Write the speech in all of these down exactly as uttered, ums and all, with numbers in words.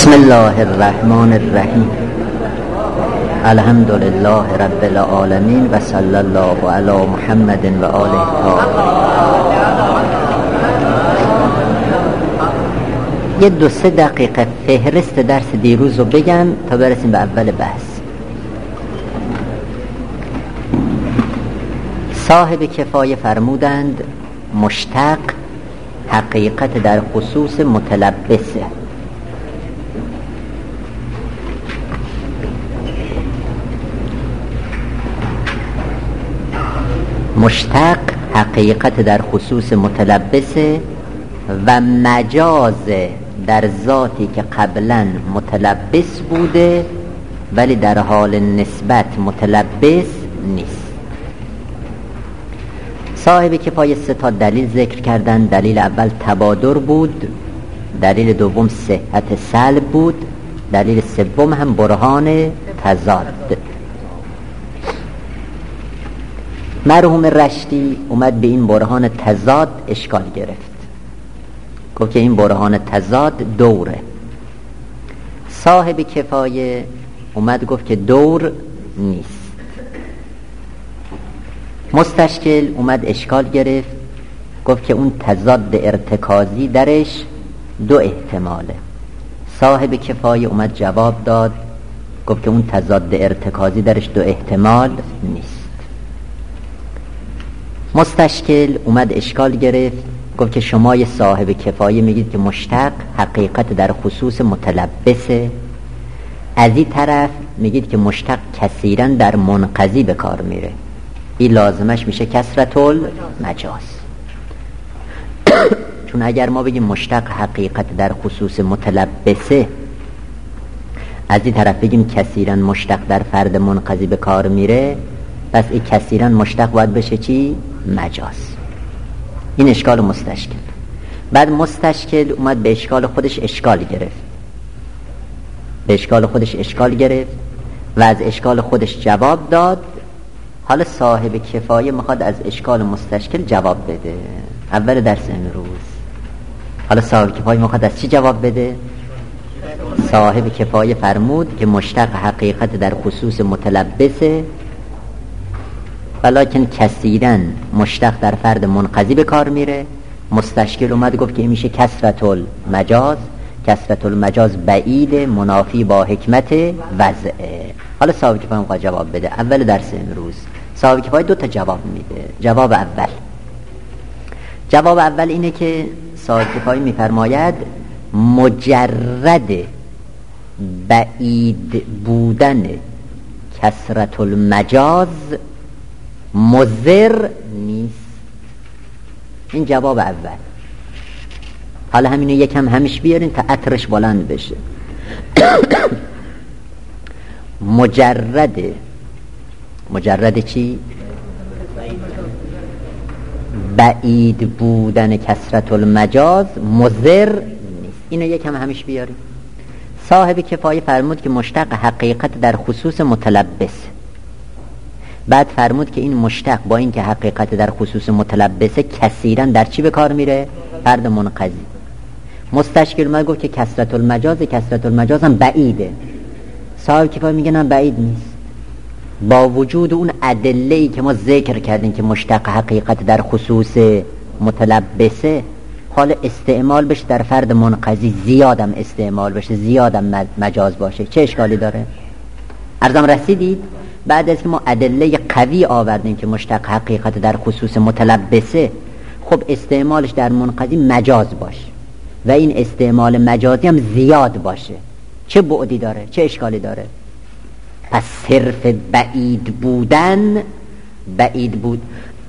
بسم الله الرحمن الرحیم. الحمد لله رب العالمین و صلی الله علی محمد و آله الطاهرین. یه دو سه دقیقه فهرست درس دیروز رو بگم تا برسیم به اول بحث. صاحب کفایه فرمودند مشتق حقیقت در خصوص متلبسه. مشتق حقیقت در خصوص متلبسه و مجاز در ذاتی که قبلا متلبس بوده ولی در حال نسبت متلبس نیست. صاحب کفایه سه تا دلیل ذکر کردن. دلیل اول تبادر بود، دلیل دوم صحت سلب بود، دلیل سوم هم برهان تضاد. مرحوم رشتی اومد به این برهان تضاد اشکال گرفت، گفت که این برهان تضاد دوره. صاحب کفایه اومد گفت که دور نیست. مستشکل اومد اشکال گرفت، گفت که اون تضاد ارتکازی درش دو احتماله. صاحب کفایه اومد جواب داد، گفت که اون تضاد ارتکازی درش دو احتمال نیست. مستشکل اومد اشکال گرفت، گفت که شما صاحب کفایه میگید که مشتق حقیقت در خصوص متلبسه، از این طرف میگید که مشتق کثیرا در منقضی به کار میره، این لازمش میشه کثرت المجاز. چون اگر ما بگیم مشتق حقیقت در خصوص متلبسه، از این طرف بگیم کثیرا مشتق در فرد منقضی به کار میره، پس این کثیرا مشتق باید بشه چی؟ مجاز. این اشکال مستشکل. بعد مستشکل اومد به اشکال خودش اشکال گرفت به اشکال خودش اشکال گرفت و از اشکال خودش جواب داد. حالا صاحب کفایه میخواد از اشکال مستشکل جواب بده. اول درس امروز حالا صاحب کفایه میخواد از چی جواب بده؟ صاحب کفایه فرمود که مشتق حقیقت در خصوص متلبسه ولکن کثیرا مشتق در فرد منقضی به کار میره. مستشکل اومد گفت که این میشه کثرت المجاز. کثرت المجاز بعید، منافی با حکمت وضعه. حالا صاحب کفایه میخواد جواب بده. اول درس امروز صاحب کفایه دو تا جواب میده. جواب اول جواب اول اینه که صاحب کفایه میفرماید مجرد بعید بودن کثرت المجاز مضر نیست. این جواب اول. حالا همینو یکم همیش بیارین تا عطرش بلند بشه. مجرد مجرد چی؟ بعید بودن کثرت المجاز مضر نیست. اینو یکم همیش بیارین. صاحب کفایه فرمود که مشتق حقیقت در خصوص متلبس. بعد فرمود که این مشتق با این که حقیقت در خصوص متلبسه کثیرا در چی به کار میره؟ فرد منقضی. مستشکل ما گفت که کثرت المجاز کثرت المجاز هم بعیده. صاحب کفایه میگه نه بعید نیست، با وجود اون ادله‌ای که ما ذکر کردیم که مشتق حقیقت در خصوص متلبسه، حال استعمال بشه در فرد منقضی، زیادم استعمال بشه، زیادم مجاز باشه، چه اشکالی داره؟ ارزم رسیدید؟ بعد از که ما ادله قوی آوردیم که مشتق حقیقت در خصوص متلبسه، خب استعمالش در منقضی مجاز باشه و این استعمال مجازی هم زیاد باشه، چه بعدی داره؟ چه اشکالی داره؟ پس صرف بعید بودن بعید بود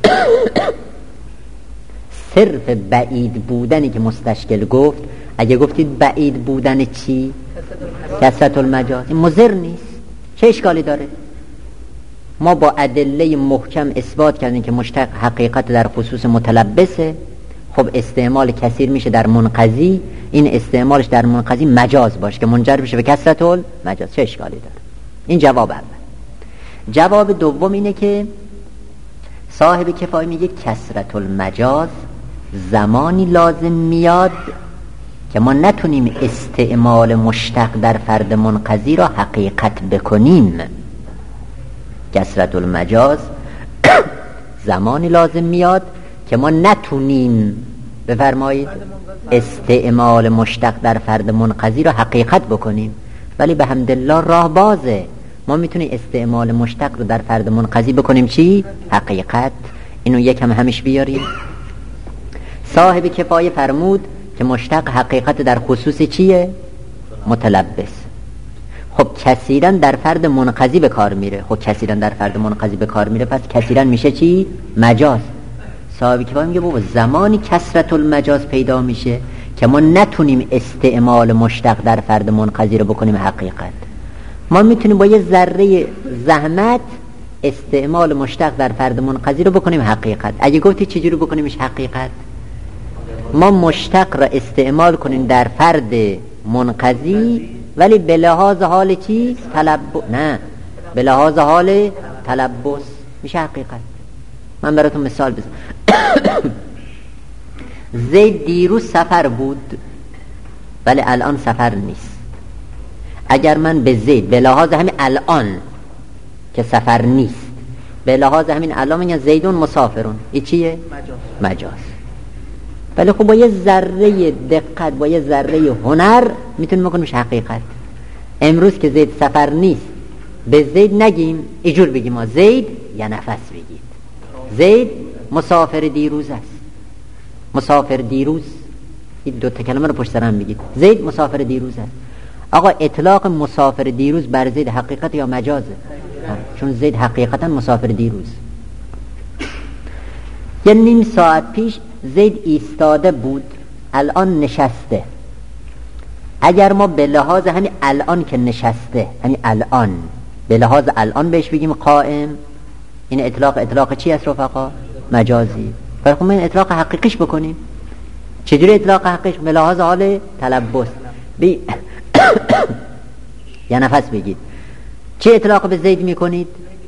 صرف بعید بودنی که مستشکل گفت، اگه گفتید بعید بودن چی؟ کثرت المجاز، این مضر نیست، چه اشکالی داره؟ ما با ادله محکم اثبات کردیم که مشتق حقیقت در خصوص متلبسه، خب استعمال کثیر میشه در منقضی، این استعمالش در منقضی مجاز باشه که منجر بشه به کثرت المجاز، چه اشکالی داره؟ این جواب اول. جواب دوم اینه که صاحب کفایه میگه کثرت المجاز زمانی لازم میاد که ما نتونیم استعمال مشتق در فرد منقضی را حقیقت بکنیم. کثرت المجاز زمانی لازم میاد که ما نتونیم، بفرمایید، استعمال مشتق در فرد منقضی را حقیقت بکنیم، ولی به حمدالله راه بازه، ما میتونیم استعمال مشتق رو در فرد منقضی بکنیم چی؟ حقیقت. اینو یکم همیش بیاریم. صاحب کفایه فرمود که مشتق حقیقت در خصوص چیه؟ متلبس. خب کثیرا در فرد منقضی به کار میره. خب کثیرا در فرد منقضی به کار میره، پس کثیرا میشه چی؟ مجاز. صاحب کفایه میگه بابا زمانی کثرت المجاز پیدا میشه که ما نتونیم استعمال مشتق در فرد منقضی رو بکنیم حقیقت. ما میتونیم با یه ذره زحمت استعمال مشتق در فرد منقضی رو بکنیم حقیقت. اگه گفتی چجوری بکنیمش حقیقت؟ ما مشتق را استعمال کنیم در فرد منقضی، ولی به لحاظ حال چی؟ تلبس. نه، به لحاظ حال تلبس میشه حقیقت. من براتون مثال بزنم. زید دیروز سفر بود ولی الان سفر نیست. اگر من به زید به لحاظ همین الان که سفر نیست، به لحاظ همین الان میگن زیدون مسافرون، این چیه؟ مجاز. مجاز. ولی خب با یه ذره دقت، با یه ذره هنر میتونیم بکنیمش حقیقت. امروز که زید سفر نیست به زید نگیم اینجور بگیم ما زید یا نفس بگید زید مسافر دیروز است. مسافر دیروز، این دو تا کلمه رو پشت سر هم بگید. زید مسافر دیروز است. آقا اطلاق مسافر دیروز بر زید حقیقت یا مجازه؟ چون زید حقیقتا مسافر دیروز. یه نیم ساعت پیش زید ایستاده بود، الان نشسته. اگر ما به لحاظ همین الان که نشسته، همین الان به لحاظ الان بهش بگیم قائم، این اطلاق اطلاق چی است رفقا؟ مجازی. ولی خب ما این اطلاق حقیقیش بکنیم. چجوری اطلاق حقیقیش؟ به لحاظ حال تلبس. بی یا نفس بگید. چه اطلاق به زید میکنید؟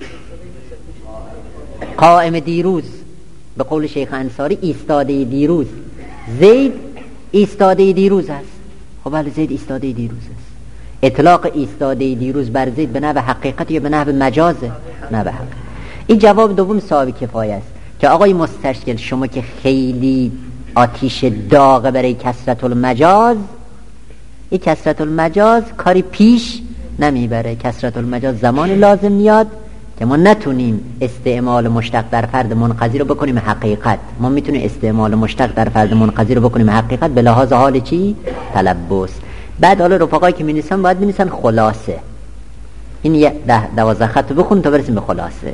قائم دیروز، به قول شیخ انصاری ایستاده دیروز. زید ایستاده دیروز است. خب بله زید ایستاده دیروز است. اطلاق ایستاده دیروز بر زید به نحو حقیقت یا به نحو مجازه؟ نه به حقیقت. این جواب دوم صاحب کفایه است که آقای مستشکل شما که خیلی آتیش داغ برای کثرت المجاز، این کثرت المجاز کاری پیش نمیبره. کثرت المجاز زمانی لازم میاد که ما نتونیم استعمال مشتق در فرد منقضی رو بکنیم حقیقت. ما میتونیم استعمال مشتق در فرد منقضی رو بکنیم حقیقت به لحاظ حال چی؟ تلبس. بعد حالا رفقایی که می‌نویسن باید می‌نویسن خلاصه. این یه ده دوازده خط بخون تا برسیم به خلاصه.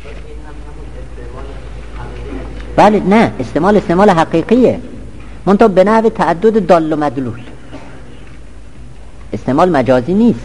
بله نه، استعمال استعمال حقیقیه، منتها به نحو تعدد دال و مدلول. استعمال مجازی نیست.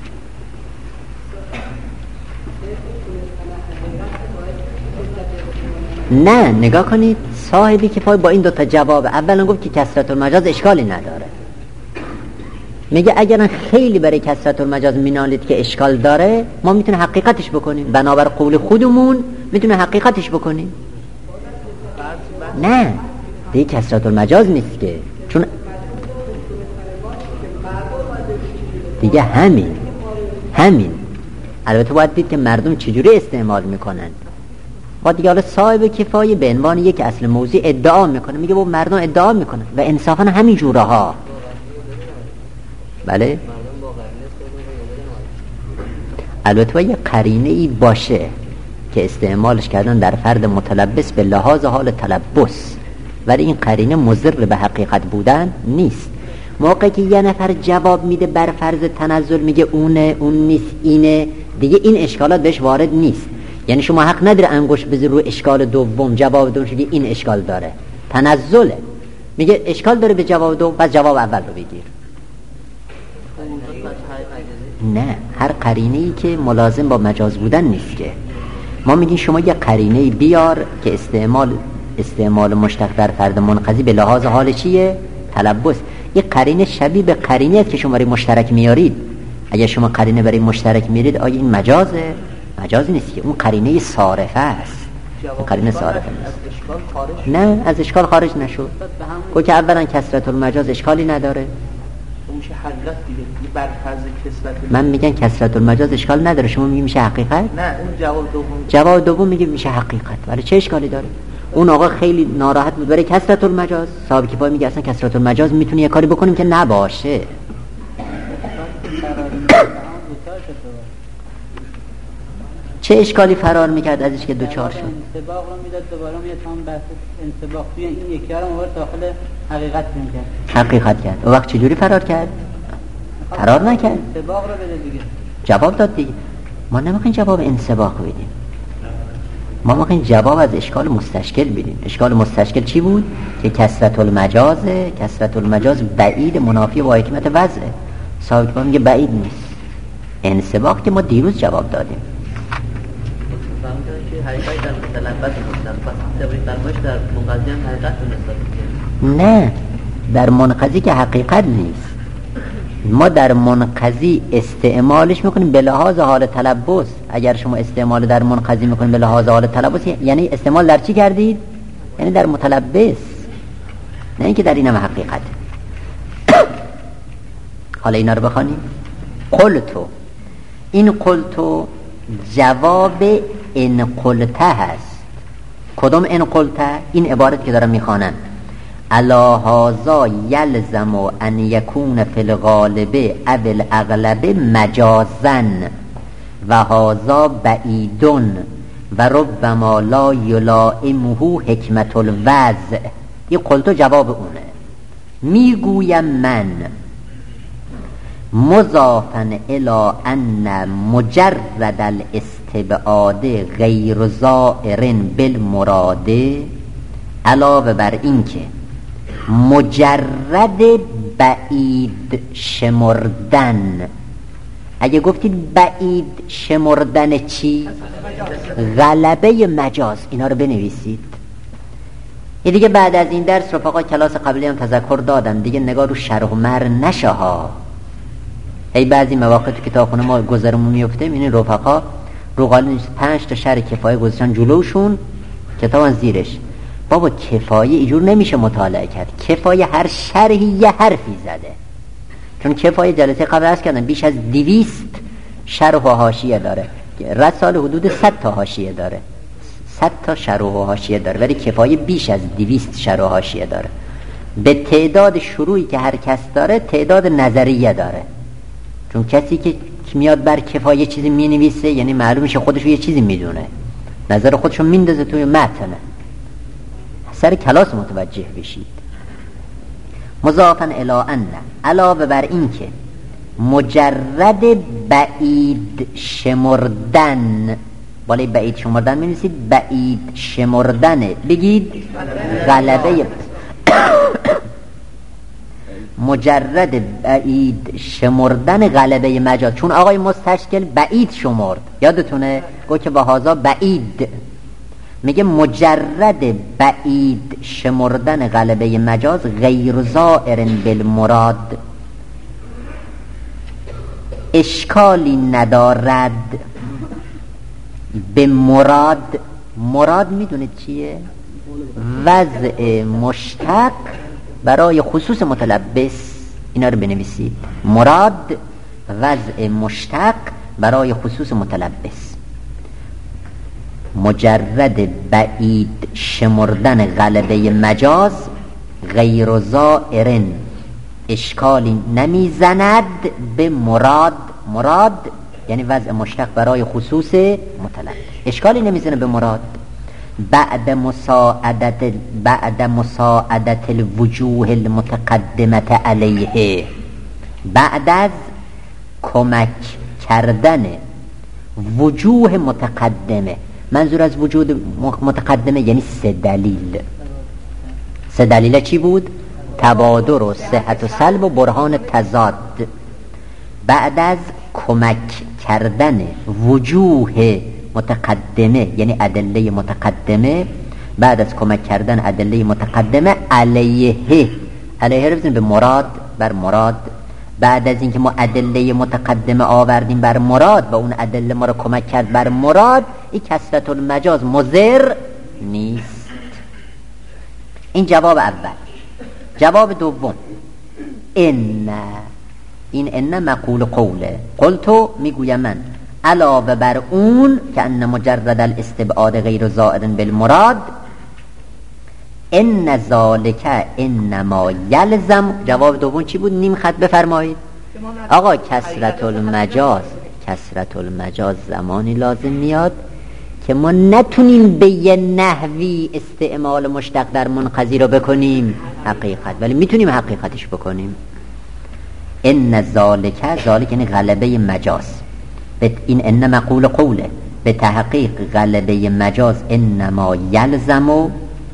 نه نگاه کنید، صاحبی کفایه با این دو تا جواب اولا گفت که کثرت المجاز اشکالی نداره. میگه اگر خیلی برای کثرت المجاز مینالید که اشکال داره، ما میتونیم حقیقتش بکنیم. بنابر قول خودمون میتونیم حقیقتش بکنیم. نه دیگه کثرت المجاز نیست که، چون دیگه همین همین البته باید دید که مردم چجوری استعمال میکنن. با دیگه حالا صاحب کفایه به عنوان یک اصل موضوع ادعا میکنه، میگه با مردم ادعا میکنن و انصافا همین جوره ها. بله البته باید یک قرینه ای باشه که استعمالش کردن در فرد متلبس به لحاظ حال تلبس، ولی این قرینه مضر به حقیقت بودن نیست. موقعی که یه نفر جواب میده بر فرض تنزل، میگه اونه اون نیست اینه، دیگه این اشکالات بهش وارد نیست. یعنی شما حق نداره انگوش بزنی رو اشکال دوم، جواب دوم میگه این اشکال داره، تنزله. میگه اشکال داره به جواب دوم، پس جواب اول رو بگیر. نه، هر قرینه‌ای که ملازم با مجاز بودن نیست که. ما میگیم شما یه قرینه بیار که استعمال استعمال مشتق در فرد منقضی به لحاظ حال چیه؟ تلبس. یه قرینه شبیه به قرینه است که شما برای مشترک میارید. اگه شما قرینه برای مشترک میارید، آیا این مجازه؟ مجاز نیست که، اون قرینه صارفه است. اون قرینه صارفه نیست. نه از اشکال خارج نشد. گفت که اولا کثرت المجاز اشکالی نداره، میشه حقیقت دیگه بر فرض کسرت. من میگن کسرت المجاز اشکال نداره، شما میگی میشه حقیقت؟ نه اون جواب دوم. جواب دوم میگه میشه حقیقت. ولی چه اشکالی داره؟ اون آقا خیلی ناراحت بود برای کسرت المجاز. صاحب کفایه میگه اصلا کسرت المجاز میتونی یه کاری بکنیم که نباشه. چه اشکالی فرار میکرد ازش که دوچار شد؟ انسباق رو میداد دوباره میاد هم بحث انسباق توی این یکی ها رو مورد داخل حقیقت میکرد. حقیقت کرد. اون وقت چجوری فرار کرد؟ فرار نکرد. انسباق رو بده دیگه. جواب داد دیگه. ما نمیخوایم جواب انسباق بدیم. ما میخوایم جواب از اشکال مستشکل بدیم. اشکال مستشکل چی بود؟ که کسرت المجاز، کسرت المجاز بعید منافی با حکمت وضعه. صاحب کفایه میگه بعید نیست. انسباق که ما دیروز جواب دادیم. حقیقت در متلبس هستن، پس تبریز فرمایش در منقضی هم حقیقت رو نسبت. نه، در منقضی که حقیقت نیست. ما در منقضی استعمالش میکنیم به لحاظ حال تلبس. اگر شما استعمال در منقضی میکنیم به لحاظ حال تلبس، یعنی استعمال در چی کردید؟ یعنی در متلبس، نه اینکه در این هم حقیقت. حالا اینا رو بخوانیم. قلتو، این قلتو جواب ان قلته هست. کدوم ان قلته؟ این عبارت که دارم میخوانم. الا هذا یلزم ان یکون فی الغالب او الاغلب مجازا و هذا بعید و ربما لا یلائمه حکمت الوضع. این قلتو جواب اونه. میگویم من مضافا الى ان مجرد الاستبعاد غیر ظاهر بالمراد، علاوه بر این که مجرد بعید شمردن، اگه گفتید بعید شمردن چی؟ غلبه مجاز. اینا رو بنویسید. این دیگه بعد از این درس رفقا کلاس قبلی هم تذکر دادم دیگه، نگاه رو شرح و مر نشه ها. ای بعضی مواقع تو کتابخونه ما گذرمون میفته، این رفقا رو قالین پنج تا شرح کفایه گذاشتن جلوشون، کتابن زیرش. بابا کفایه اینجور نمیشه مطالعه کرد. کفایه هر شرحی یه حرفی زده. چون کفایه جلسه قبل عرض کردم بیش از دویست شرح و حاشیه داره. رساله حدود صد تا حاشیه داره. صد تا شرح و حاشیه داره. ولی کفایه بیش از دویست شرح و حاشیه داره. به تعداد شروعی که هر کس داره تعداد نظریه داره. چون کسی که میاد بر کفایه چیزی مینویسه یعنی معلوم میشه خودش یه چیزی میدونه، نظر خودشو میندازه توی متن. سر کلاس متوجه بشید. مضافاً الی ان، علاوه بر این که مجرد بعید شمردن، بالای بعید شمردن می‌نویسید بعید شمردن، بگید غلبه مجرد بعید شمردن غلبه مجاز. چون آقای مستشکل بعید شمرد، یادتونه گفت که با هازا بعید، میگه مجرد بعید شمردن غلبه مجاز غیر ظاهر بالمراد، اشکالی ندارد به مراد. مراد میدونید چیه؟ وضع مشتق برای خصوص متلبس. اینا رو بنویسید. مراد وضع مشتق برای خصوص متلبس. مجرد بعید شمردن غلبه مجاز غیر ظاهر، اشکالی نمیزند به مراد. مراد یعنی وضع مشتق برای خصوص متلبس، اشکالی نمیزنه به مراد. بعد مساعدت بعد مساعدت الوجوه المتقدمت علیه، بعد از کمک کردن وجوه متقدمه. منظور از وجود متقدمه یعنی سه دلیل. سه دلیل چی بود؟ تبادر و صحت و سلب و برهان تضاد. بعد از کمک کردن وجوه متقدمه یعنی ادله متقدمه، بعد از کمک کردن ادله متقدمه علیه، علیه رو بزنیم به مراد، بر مراد. بعد از اینکه ما ادله متقدمه آوردیم بر مراد و اون ادله ما رو کمک کرد بر مراد، این کسرت المجاز مضر نیست. این جواب اول. جواب دوم، ان این ان مقول قوله. قلتو میگویم من علاوه بر اون که ان مجرد الاستبعاد غیر زائر بالمراد ان ذالک انما یلزم. جواب دوم چی بود؟ نیم خط بفرمایید. آقا کثرت المجاز کثرت المجاز زمانی لازم میاد که ما نتونیم به یه نحوی استعمال مشتق در منقضی رو بکنیم حقیقت، ولی میتونیم حقیقتش بکنیم. ان ذالک، ذالک یعنی غلبه مجاز. این ان مقول قوله، به تحقیق غلبه مجاز انما یلزم،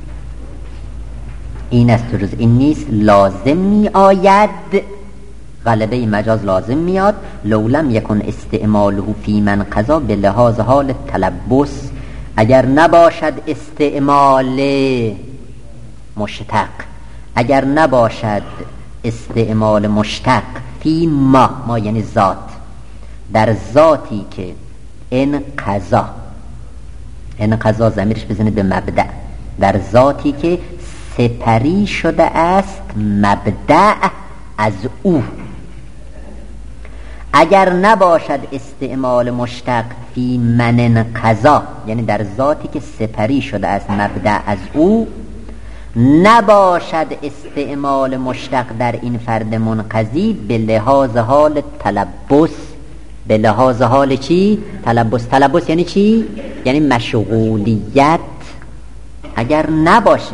این است تو روز این نیست، لازم می آید، غلبه مجاز لازم میاد. لولم یکن استعماله فی من قضا به لحاظ حال تلبس، اگر نباشد استعمال مشتق، اگر نباشد استعمال مشتق فی ما، ما یعنی ذات، در ذاتی که ان قضا، ان قضا ضمیرش بزنید به مبدأ، در ذاتی که سپری شده است مبدأ از او. اگر نباشد استعمال مشتق فی من قضا، یعنی در ذاتی که سپری شده است مبدأ از او، نباشد استعمال مشتق در این فرد منقضی به لحاظ حال تلبس. به لحاظ حال چی؟ تلبس. تلبس یعنی چی؟ یعنی مشغولیت. اگر نباشه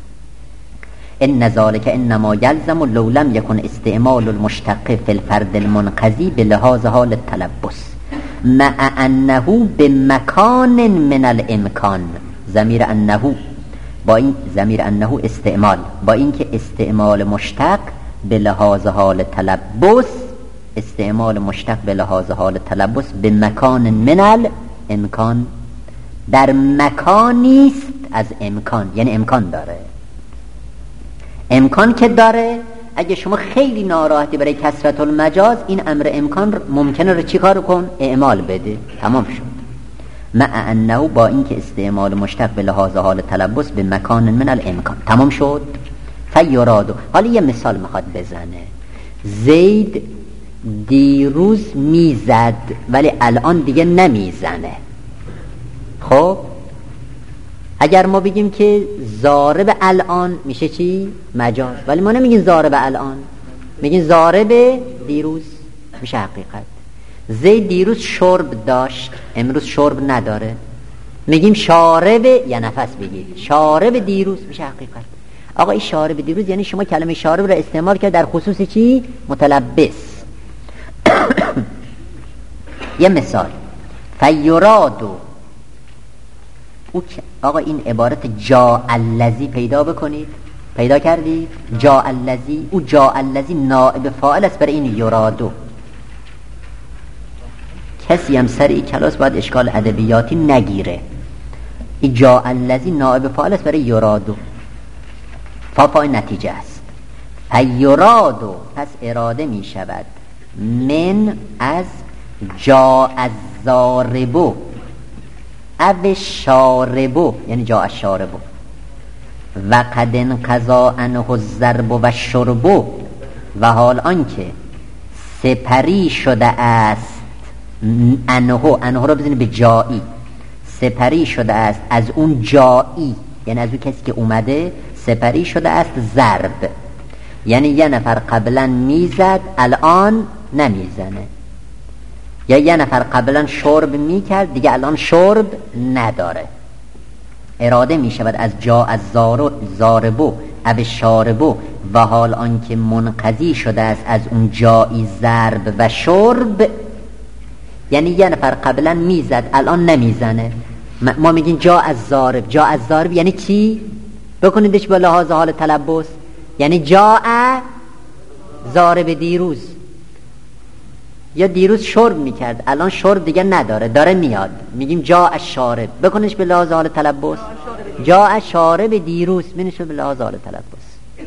ان ذالک انما یلزم لو لم یکن استعمال المشتق فی الفرد المنقضی به لحاظ حال التلبس مع انه بمکان من الامکان. ضمیر انه با این ضمیر انه استعمال، با اینکه استعمال مشتق به لحاظ حال تلبس، استعمال مشتق به لحاظ حال تلبس به مکان من الامکان، در مکانی است از امکان، یعنی امکان داره. امکان که داره، اگه شما خیلی ناراحتی برای کثرت المجاز، این امر امکان ممکنه رو چی کار کن؟ اعمال بده، تمام شد. مع انه، با اینکه استعمال مشتق به لحاظ حال تلبس به مکان من الامکان، تمام شد. فیرادو، حالا یه مثال میخواد بزنه. زید دیروز میزد ولی الان دیگه نمیزنه. خب اگر ما بگیم که ضارب الان میشه چی؟ مجاز. ولی ما نمیگیم ضارب الان، میگیم ضارب دیروز، میشه حقیقت. زید دیروز شرب داشت، امروز شرب نداره، میگیم شارب، یا نفس بگید شارب دیروز، میشه حقیقت. آقا این شارب دیروز یعنی شما کلمه شارب رو استعمال کرد در خصوص چی؟ متلبس. یه مثال، فیرادو، آقا این عبارت جا الذی پیدا بکنید، پیدا کردید؟ جا الذی، او جا الذی نائب فاعل است برای این یرادو. کسی هم سر این کلاس باید اشکال ادبیاتی نگیره. این جا الذی نائب فاعل است برای یرادو، فاپای نتیجه است. فیرادو، پس اراده می شود من از جا الضاربو او شاربو، یعنی جا الشاربو، و قد انقضا عنه الضرب و الشربو، و حال آنکه سپری شده است عنه، عنه رو بزنید به جایی، سپری شده است از اون جایی، یعنی از اون کسی که اومده سپری شده است ضرب، یعنی یه نفر قبلا میزد الان نمیزنه، یا یه نفر قبلا شرب میکرد دیگه الان شرب نداره. اراده میشود از جا از زاربو او شاربو، و حال آنکه منقضی شده است از اون جایی ضرب و شرب، یعنی یه نفر قبلا میزد الان نمیزنه. ما میگیم جا از زارب. جا از زارب یعنی چی؟ بکنیدش به لحاظ حال تلبس، یعنی جا زارب دیروز، یا دیروز شرب میکرد الان شرب دیگه نداره داره میاد، میگیم جا از شارب. بکنش به لحاظ حال تلبس، جا از شارب دیروز منشه به لحاظ حال تلبس.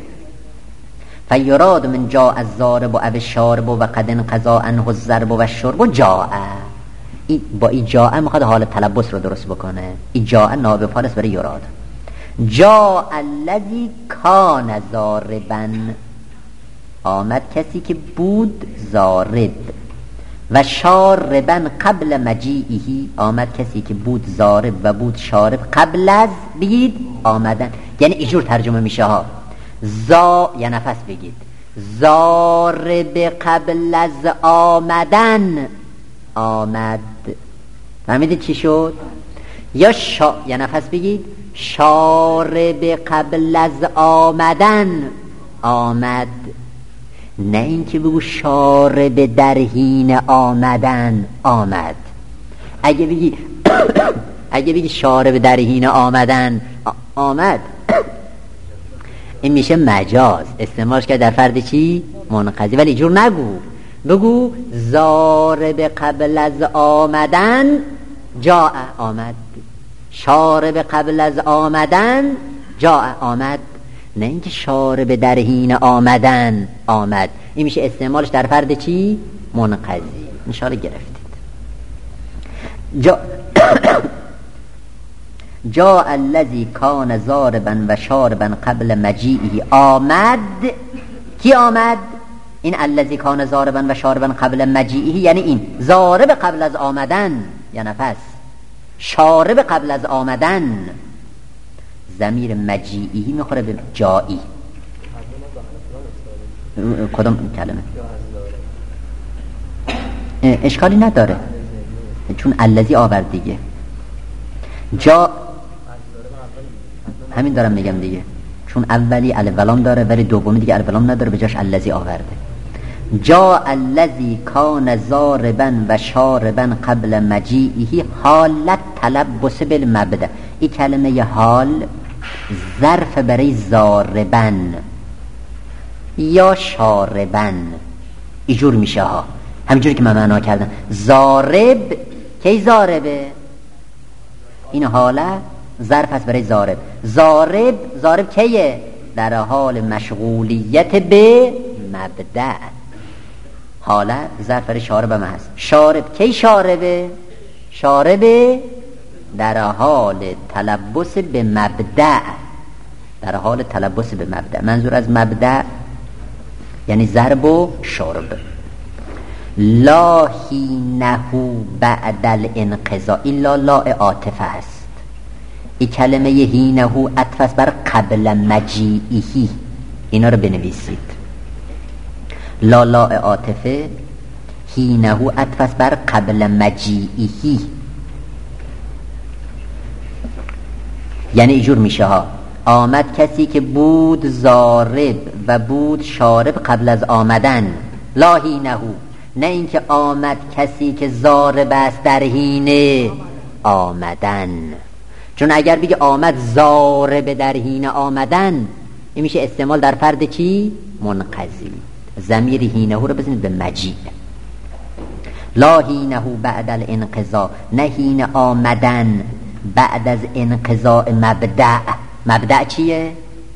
فیراد من جا از زارب و او شارب و قد انقضا عنه الضرب و الشرب و جا، با این جا میخواد حال تلبس رو درست بکنه. این جا نائب فاعل است برای یراد. جا الذی کان ضاربا، آمد کسی که بود زارب و شاربن قبل مجیئه، آمد کسی که بود زارب و بود شارب قبل از بگید آمدن. یعنی اینجور ترجمه میشه ها، زا یا نفس بگید زارب قبل از آمدن آمد. فهمیدید چی شد؟ یا شا یا نفس بگید شارب قبل از آمدن آمد. نه اینکه بگو شارب در حین آمدن آمد. اگه بگی اگه بگی شارب در حین آمدن آمد این میشه مجاز، استعمالش کرد در فرد چی؟ منقضی. ولی جور نگو، بگو زارب قبل از آمدن جاء آمد، شارب قبل از آمدن جاء آمد. نه اینکه شارب در حین آمدن آمد. این میشه استعمالش در فرد چی؟ منقضی. انشاءالله گرفتید. جا جاء الذی کان ضاربا و شاربا قبل مجیئه آمد. کی آمد؟ این الذی کان ضاربا و شاربا قبل مجیئه، یعنی این ضارب قبل از آمدن یا نفس، شارب قبل از آمدن. ضمیر مجیئه میخوره به جایی. کدام کلمه؟ اشکالی نداره چون الذی آورد دیگه. جا همین دارم میگم دیگه، چون اولی الف و لام داره ولی دومی دیگه الف و لام نداره، به جاش الذی آورده. جا الذی کان ضاربا و شاربا قبل مجیئه حالت تلبس بالمبدا. این کلمه حال ظرف برای ضاربن یا شاربن اینجور میشه ها، همینجوری که من معنا کردم. ضارب کی ضاربه؟ این حاله ظرف است برای ضارب. ضارب ضارب کیه؟ در حال مشغولیت به مبدأ. حاله ظرف برای شارب هم هست. شارب کی شاربه؟ شاربه در حال تلبس به مبدأ، در حال تلبس به مبدأ. منظور از مبدأ یعنی ضرب و شرب. لا حینه بعد الانقضاء، الا لا عاطفه است. این کلمه حینه عطف است بر قبل مجیئه، اینا رو بنویسید. لا لا عاطفه، حینه عطف است بر قبل مجیئه. یعنی اینجور میشه ها، آمد کسی که بود ضارب و بود شارب قبل از آمدن. لا حینه، نه اینکه آمد کسی که ضارب است در حین آمدن. چون اگر بگی آمد ضارب در حین آمدن، این میشه استعمال در فرد چی؟ منقضی. ضمیر حینه رو بزنید به مجیء. لا حینه بعد الانقضاء، نه حین آمدن بعد از انقضاء مبدأ. مبدأ چیه؟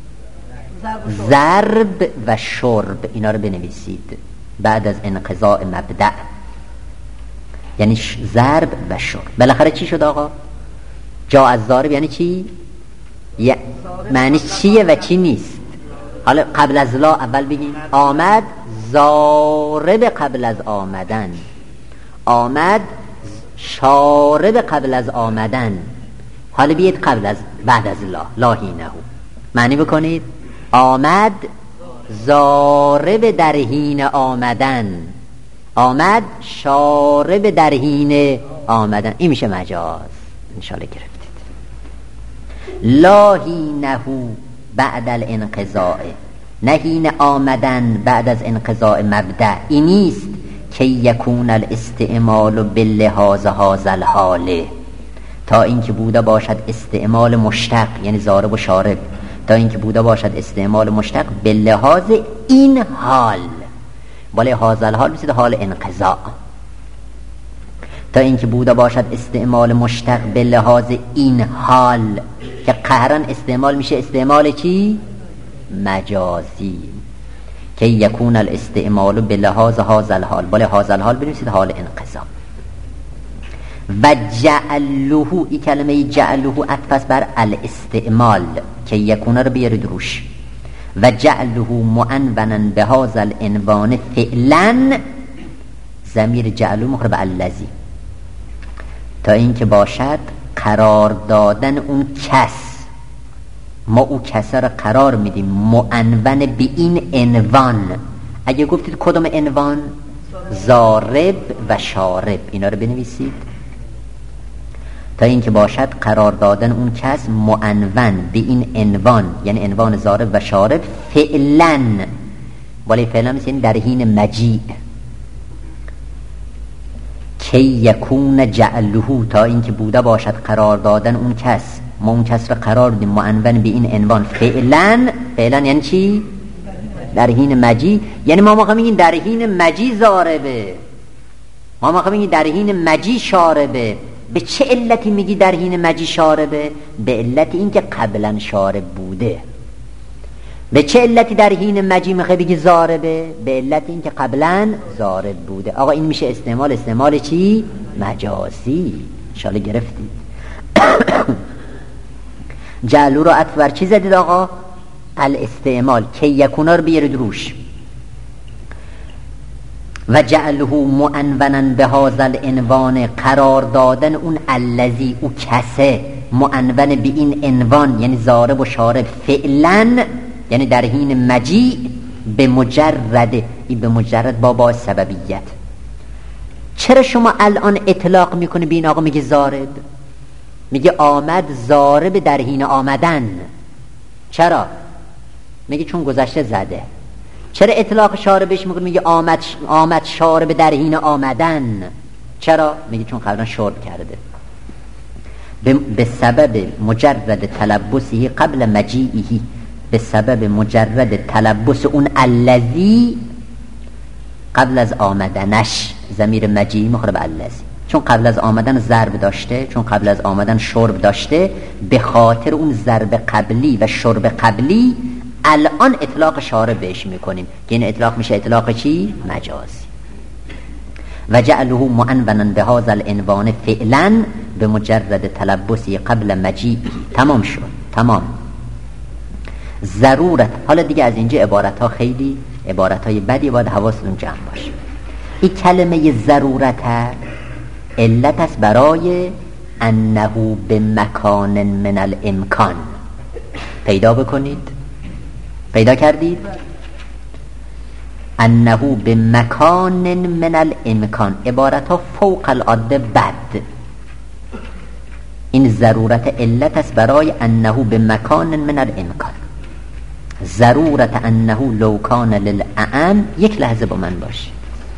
ضرب و شرب. اینا رو بنویسید. بعد از انقضاء مبدأ یعنی ضرب و شرب. بالاخره چی شد آقا؟ جا از ضارب یعنی چی؟ یه معنی چیه و چی نیست؟ حالا قبل از لا اول بگیم. آمد ضارب قبل از آمدن، آمد شارب قبل از آمدن. حالا بیاید قبل از بعد از لا، لا حینه معنی بکنید. آمد ضارب در حین آمدن، آمد شارب در حین آمدن. این میشه مجاز. انشاءالله گرفتید. لا حینه بعد الانقضاء، نه حین آمدن بعد از انقضاء مبدأ. این نیست که یکون الاستعمال باللحاظ هذا الحال، تا اینکه بوده باشد استعمال مشتق یعنی ضارب و شارب، تا اینکه بوده باشد استعمال مشتق به لحاظ این حال. ولی هذا الحال میشه حال انقضاء. تا اینکه بوده باشد استعمال مشتق به لحاظ این حال، که قهرن استعمال میشه استعمال چی؟ مجازی. که یکون الاستعمال به لحاظ هذا الحال، ولی هذا الحال بنویسید حال انقضاء. و جعله، این کلمه جعله عطف است بر الاستعمال، که یکونه رو بیارید روش. و جعله معنونا به هذا العنوان فعلا، ضمیر جعلو مخرب الذی، تا این که باشد قرار دادن اون کس، ما او کس را قرار میدیم معنون به این عنوان. اگه گفتید کدوم عنوان؟ ضارب و شارب، اینا رو بنویسید. تا این که باشد قرار دادن اون کس معنون به این عنوان، یعنی عنوان ضارب و شارب، فعلا، ولی فعلا یعنی در حین مجیء. کی یکون جعله، تا این که بوده باشد قرار دادن اون کس، ما اون کس را قرار دیم معنون به این عنوان فعلا. فعلا یعنی چی؟ در حین مجیء. یعنی ما موقع میگیم در حین مجیء ضاربه، ما موقع میگیم در حین مجیء شاربه. به چه علتی میگی در حین مجیء شاربه؟ به علت این که قبلا شارب بوده. به چه علتی در حین مجیء میخوای بگی ضاربه؟ به علت این که قبلا ضارب بوده. آقا این میشه استعمال استعمال چی؟ مجازی. انشاءالله گرفتید. جعلو رو عطف بر چی زدید آقا؟ الاستعمال. کی یکونا رو بیارید روش. و جعله معنونا به هذا العنوان، قرار دادن اون الذی، او کسه، معنون به این عنوان یعنی ضارب و شارب، فعلا یعنی در حین مجیء، به مجرد، این به مجرد با با سببیت. چرا شما الان اطلاق میکنی به این آقا میگه ضارب؟ میگه آمد ضارب در حین آمدن. چرا؟ میگه چون گذشته زده. چرا اطلاق شاربش میکنه میگه آمد آمد شارب در حین آمدن؟ چرا؟ میگه چون قبلا شرب کرده. به سبب مجرد تلبسه قبل مجیئه، به سبب مجرد تلبس اون الذی قبل از آمدنش، ضمیر مجیئی مخرب به الذی، چون قبل از آمدن ضرب داشته، چون قبل از آمدن شرب داشته، به خاطر اون ضرب قبلی و شرب قبلی الان اطلاق شارب بهش میکنیم که این اطلاق میشه اطلاق چی؟ مجازی. و جعله معنونا به هذا العنوان فعلا، به مجرد تلبسی قبل مجیئی. تمام شد، تمام. ضرورت. حالا دیگه از اینجا عبارت ها خیلی عبارت های بدی، باید حواستون جمع باشه. این کلمه ضرورت علت است برای انه به مکان من الامکان. پیدا بکنید، پیدا کردید؟ انه به مکان من الامکان، عبارت ها فوق العاده بد. این ضرورت علت است برای انه به مکان من الامکان. ضرورت انه لو کان للأعم. یک لحظه با من باش.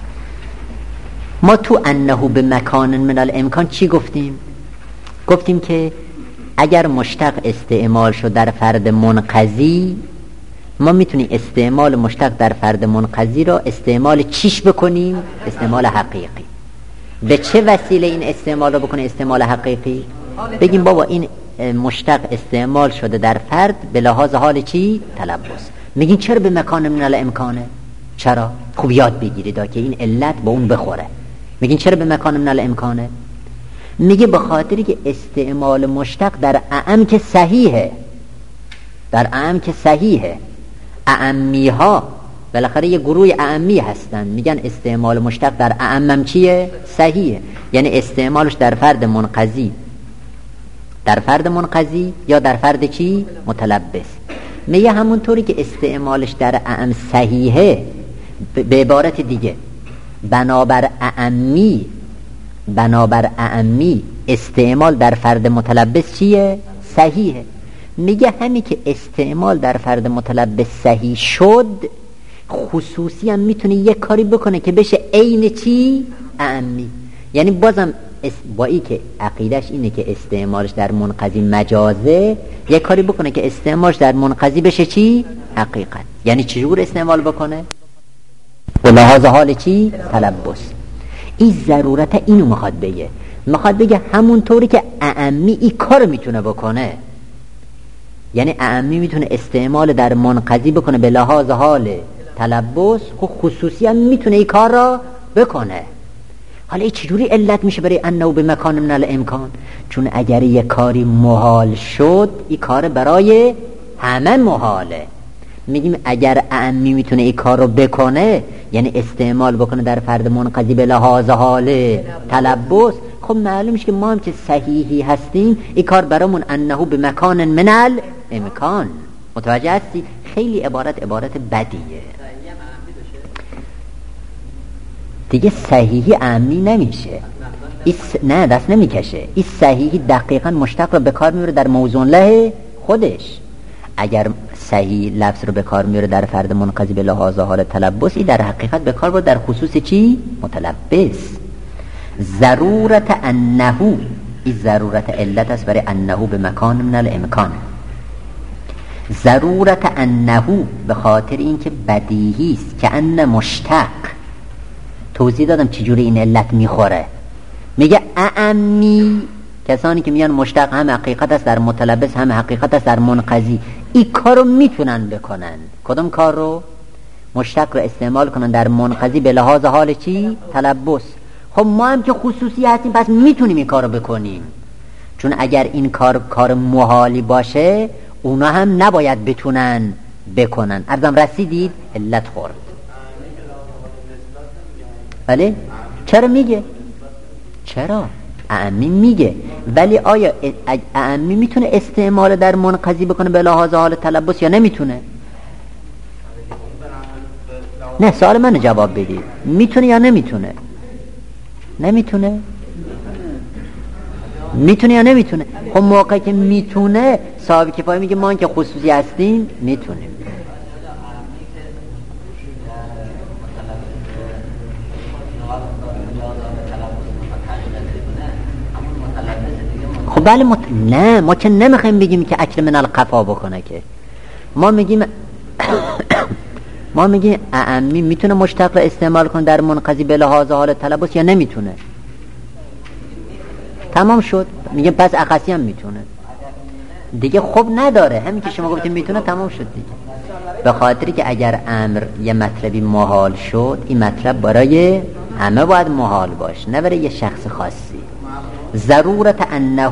ما تو انه به مکان من الامکان چی گفتیم؟ گفتیم که اگر مشتق استعمال شد در فرد منقضی، ما میتونیم استعمال مشتق در فرد منقضی را استعمال چیش بکنیم؟ استعمال حقیقی. به چه وسیله این استعمال رو بکنیم استعمال حقیقی؟ بگیم بابا این مشتق استعمال شده در فرد به لحاظ حال چی؟ تلبس. میگین چرا به مکان من الامکانه؟ چرا؟ خوب یاد بگیرید که این علت با اون بخوره. میگین چرا به مکان من الامکانه؟ میگه به خاطری که استعمال مشتق در اعم که صحیحه، در اعم که صحیحه. اعمی ها بالاخره یه گروه اعمی هستن، میگن استعمال مشتق در اعمم چیه؟ صحیحه. یعنی استعمالش در فرد منقضی، در فرد منقضی یا در فرد چی؟ متلبس. میگه همونطوری که استعمالش در اعم صحیحه، به عبارت دیگه بنابر اعمی، بنابر اعمی استعمال در فرد متلبس چیه؟ صحیحه. میگه همین که استعمال در فرد متلبس صحیح شد، خصوصی هم میتونه یک کاری بکنه که بشه عین چی؟ اعمی. یعنی بازم با ای که عقیدش اینه که استعمالش در منقضی مجازه، یک کاری بکنه که استعمالش در منقضی بشه چی؟ حقیقت. یعنی چجور استعمال بکنه؟ به لحاظ حال چی؟ تلبس. این ضرورت اینو میخواد بگه، میخواد بگه همونطوری که اعمی این کار میتونه بکنه، یعنی اعمی میتونه استعمال در منقضی بکنه به لحاظ حال تلبس، خب خصوصی هم میتونه این کار را بکنه. حالا این چجوری علت میشه برای انه به مکان من الامکان؟ چون اگر یک کاری محال شد، این کار برای همه محاله. میگیم اگر اعمی میتونه این کار رو بکنه، یعنی استعمال بکنه در فرد منقضی به لحاظ حال تلبس، خب معلوم میشه که ما هم که صحیحی هستیم این کار برامون انه به مکان من الامکان. متوجه هستی؟ خیلی عبارت عبارت بدیه دیگه. صحیحی اعمی نمیشه، ایس نه دست نمیکشه. این صحیحی دقیقا مشتق رو به کار میبره در موضوع له خودش. اگر صحیح لفظ رو به کار میبره در فرد منقضی به لحاظ حال تلبس، این در حقیقت به کار برد در خصوص چی؟ متلبس. ضرورت انه، این ضرورت علت است برای انه به مکان من الامکان. ضرورت انه به خاطر اینکه بدیهی است که ان مشتق. توضیح دادم چجوری این علت میخوره. میگه اعمی، کسانی که میان مشتق هم حقیقت است در متلبس هم حقیقت است در منقضی، این کار رو میتونن بکنن. کدوم کار رو؟ مشتق رو استعمال کنن در منقضی به لحاظ حال چی؟ تلبس. خب ما هم که خصوصی هستیم پس میتونیم این کار رو بکنیم، چون اگر این کار کار محالی باشه اونا هم نباید بتونن بکنن. عرضم رسیدید؟ علت خورد. بله؟ چرا میگه؟ چرا؟ اعمی میگه، ولی آیا اعمی میتونه استعمال در منقضی بکنه به لحاظ حال تلبس یا نمیتونه؟ نه، سوال منو جواب بدید. میتونه یا نمیتونه؟ نمیتونه؟ میتونه یا نمیتونه؟ خب موقعی که میتونه صاحب کفایه میگه ما که خصوصی هستیم میتونیم. خب بله مت... نه ما که نمیخوایم بگیم که اکل من القفا بکنه، که ما میگیم ما میگیم اعمی میتونه مشتق رو استعمال کنه در منقضی به لحاظ حال تلبس یا نمیتونه. تمام شد. میگیم پس اخصی هم میتونه دیگه. خب نداره، همین که شما گفتید میتونه تمام شد دیگه. به خاطری که اگر امر یه مطلبی محال شد، این مطلب برای همه باید محال باشه، نه برای یه شخص خاصی. ضرورت انه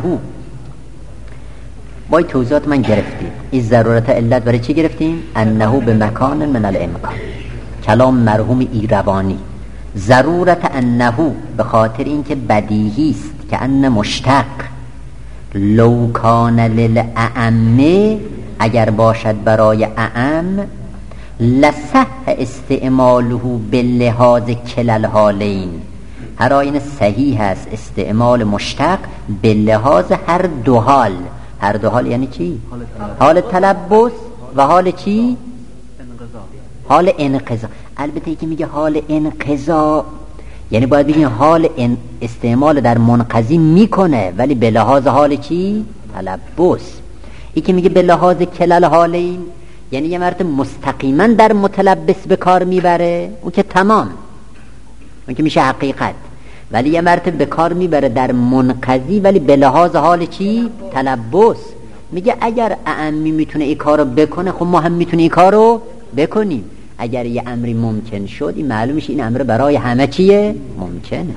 با توضیحات من گرفتیم. این ضرورت علت برای چی گرفتیم؟ انه به مکان من الامکان، کلام مرحوم ایروانی. ضرورت انه به خاطر اینکه بدیهی است که ان مشتق لو کان للأعم، اگر باشد برای اعم، لصح استعماله باللحاظ کلا الحالین. هر آینه صحیح است استعمال مشتق به لحاظ هر دو حال. هر دو حال یعنی چی؟ حال تلبس و حال چی؟ حال انقضا. البته ای که میگه حال انقضا یعنی باید بگیم حال ان استعمال در منقضی میکنه، ولی به لحاظ حال چی؟ تلبس. ای که میگه به لحاظ کلل حالین یعنی یه مرتبه مستقیما در متلبس به کار میبره، اون که تمام، اون که میشه حقیقت. ولی یه مرتبه به کار میبره در منقضی ولی به لحاظ حال چی؟ تلبس. میگه اگر اعمی میتونه این کارو بکنه، خب ما هم میتونیم این کارو بکنیم. اگر یه امری ممکن شد، این معلوم میشه این امر برای همه چیه؟ ممکنه.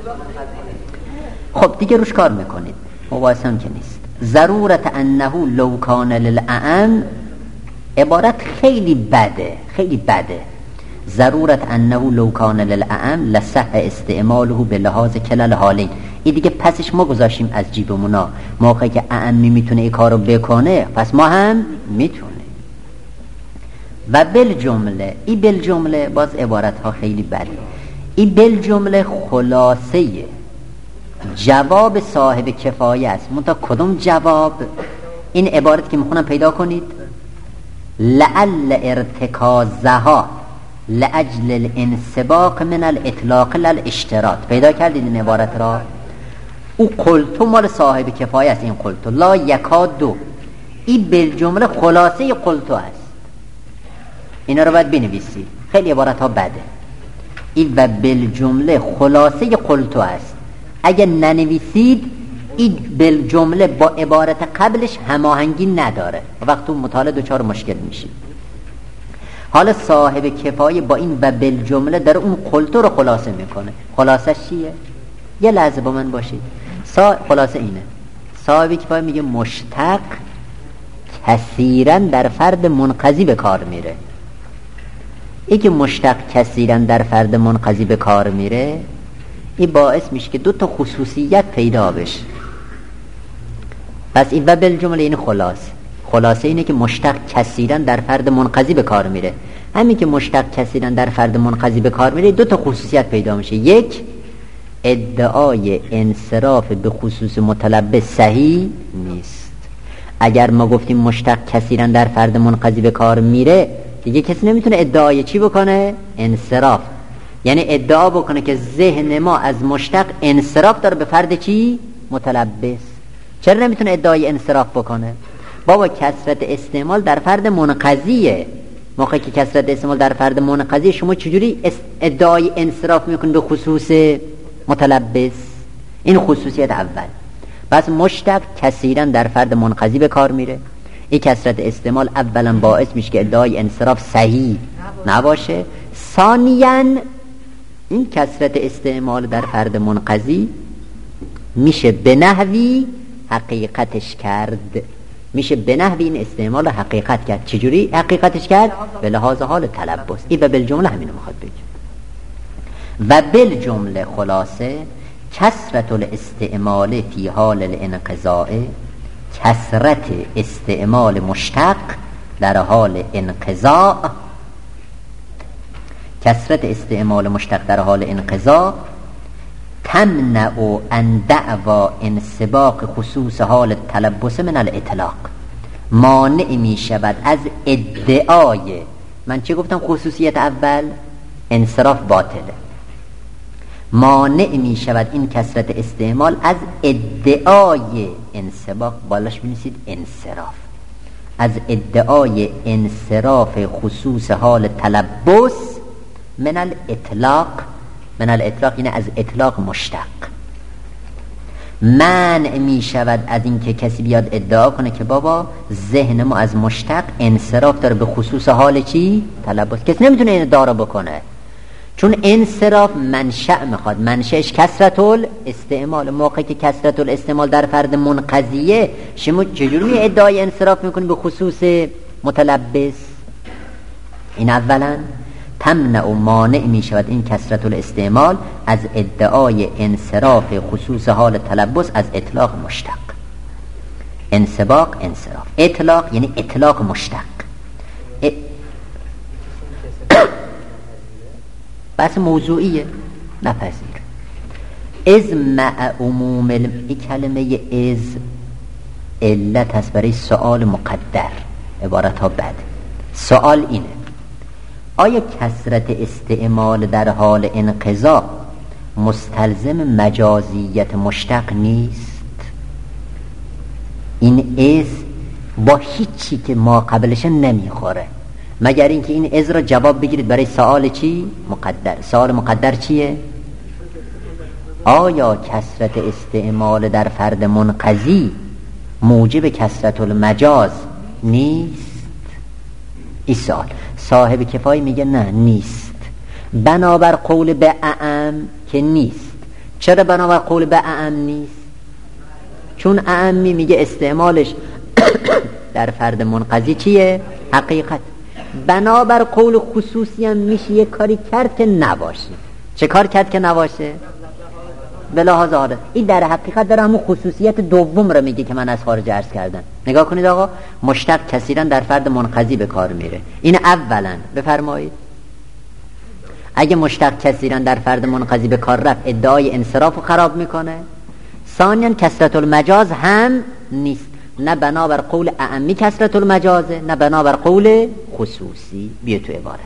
خب دیگه روش کار میکنید، مباحثه هم که نیست. ضرورت انه لو کان للأعم عبارت خیلی بده، خیلی بده. ضرورت انه لو کان للأعم لصح استعماله به لحاظ کلا الحالین. این دیگه پسش ما گذاشیم از جیبمونا. موقعی که اعمی میتونه این کارو بکنه، پس ما هم میتونه. و بالجمله، این بالجمله باز عبارت ها خیلی بده. این بالجمله خلاصه جواب صاحب کفایه است. منتها کدوم جواب؟ این عبارت که میخونم پیدا کنید. لعل ارتکازها لأجل الانسباق من الاطلاق للاشتراط. پیدا کردید این عبارت را؟ او قلتو مال صاحب کفایه است. این قلتو لا یکادو، این بالجمله خلاصه قلتو است. اینا رو باید بنویسید، خیلی عبارت ها بده. این و بالجمله خلاصه قلتو است. اگه ننویسید این بالجمله با عبارت قبلش هماهنگی نداره، وقتی مطالعه دچار مشکل میشید. حالا صاحب کفایه با این و بالجمله در اون قلتو رو خلاصه میکنه. خلاصه چیه؟ یه لحظه با من باشید. سا... خلاصه اینه. صاحب کفایه میگه مشتق کثیرا در فرد منقضی به کار میره. این که مشتق کثیرا در فرد منقضی به کار میره، این باعث میشه که دو تا خصوصیت پیدا بشه. پس این و بالجمله این خلاصه خلاصه اینه که مشتق کثیرا در فرد منقضی به کار میره. همین که مشتق کثیرا در فرد منقضی به کار میره، دو تا خصوصیت پیدا میشه. یک، ادعای انصراف به خصوص متلبس صحیح نیست. اگر ما گفتیم مشتق کثیرا در فرد منقضی به کار میره، دیگه کسی نمیتونه ادعای چی بکنه؟ انصراف. یعنی ادعا بکنه که ذهن ما از مشتق انصراف داره به فرد چی؟ متلبس. چرا نمیتونه ادعای انصراف بکنه؟ بابا کثرت استعمال در فرد منقضیه. موقعی که کثرت استعمال در فرد منقضی، شما چجوری ادعای انصراف میکنید به خصوص متلبس؟ این خصوصیت اول. پس مشتق کثیرا در فرد منقضی به کار میره. این کثرت استعمال اولا باعث میشه که ادعای انصراف صحیح نباشه. ثانیاً این کثرت استعمال در فرد منقضی میشه به نحوی حقیقتش کرد. میشه به نحوی این استعمال حقیقت کرد. چجوری حقیقتش کرد؟ به لحاظ حال تلبس. این و بالجمله همینو میخواد بگه. و بالجمله خلاصه کثرت الاستعمال فی حال الانقضاء، کثرت استعمال مشتق در حال انقضاء، کثرت استعمال مشتق در حال انقضاء تمنع ان دعوا انسباق خصوص حال التلبس من الاطلاق، مانع می شود از ادعای، من چه گفتم خصوصیت اول؟ انصراف باطله. مانع می شود این کثرت استعمال از ادعای انسباق، بالاش بنویسید انصراف، از ادعای انصراف خصوص حال تلبس من الاطلاق. من الاطلاق یعنی از اطلاق مشتق. منع می شود از این که کسی بیاد ادعا کنه که بابا ذهن ما از مشتق انصراف داره به خصوص حال چی؟ تلبس. کسی نمیتونه این ادعا رو بکنه، چون انصراف منشأ میخواد. منشأش کثرت الاستعمال. موقعی که کثرت الاستعمال در فرد منقضیه، شما چجوری ادعای انصراف میکنی به خصوص متلبس؟ این اولا تمنع و مانع می شود این کثرت الاستعمال از ادعای انصراف خصوص حال تلبس از اطلاق مشتق. انسباق انصراف، اطلاق یعنی اطلاق مشتق. ا... بس موضوعیه، نپذیر. از مع عموم الم... این کلمه از علت هست برای سؤال مقدر. عبارت ها بد. سؤال اینه: آیا کثرت استعمال در حال انقضاء مستلزم مجازیت مشتق نیست؟ این از با هیچی که ما قبلش نمیخوره، مگر اینکه این از را جواب بگیرید برای سوال چی؟ مقدر. سوال مقدر چیه؟ آیا کثرت استعمال در فرد منقضی موجب کثرت المجاز نیست؟ این سوال. صاحب کفایی میگه نه نیست، بنابر قول به اعم که نیست. چرا بنابر قول به اعم نیست؟ چون اعمی میگه استعمالش در فرد منقضی چیه؟ حقیقت. بنابر قول خصوصی هم میشه یه کاری کرد که نباشه. چه کار کرد که نباشه؟ به لحاظ حالت. این در حقیقت در همون خصوصیت دوم رو میگه که من از خارج عرض کردم. نگاه کنید آقا، مشتق کثیرا در فرد منقضی به کار میره. این اولا. بفرمایید اگه مشتق کثیرا در فرد منقضی به کار رفت، ادعای انصراف رو خراب میکنه. ثانیا کثرت المجاز هم نیست، نه بنابر قول اعمی کثرت المجازه، نه بنابر قول خصوصی. بیا تو عبارت.